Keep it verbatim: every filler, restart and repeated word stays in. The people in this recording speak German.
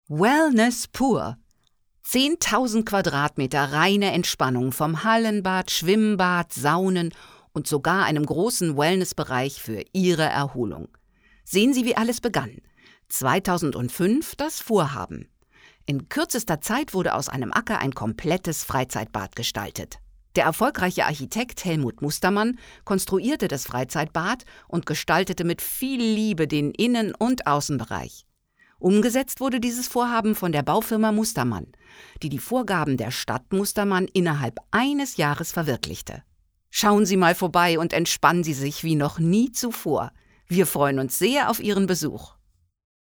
Wellness pur. zehntausend Quadratmeter reine Entspannung vom Hallenbad, Schwimmbad, Saunen und sogar einem großen Wellnessbereich für Ihre Erholung. Sehen Sie, wie alles begann. zweitausendfünf das Vorhaben. In kürzester Zeit wurde aus einem Acker ein komplettes Freizeitbad gestaltet. Der erfolgreiche Architekt Helmut Mustermann konstruierte das Freizeitbad und gestaltete mit viel Liebe den Innen- und Außenbereich. Umgesetzt wurde dieses Vorhaben von der Baufirma Mustermann, die die Vorgaben der Stadt Mustermann innerhalb eines Jahres verwirklichte. Schauen Sie mal vorbei und entspannen Sie sich wie noch nie zuvor. Wir freuen uns sehr auf Ihren Besuch.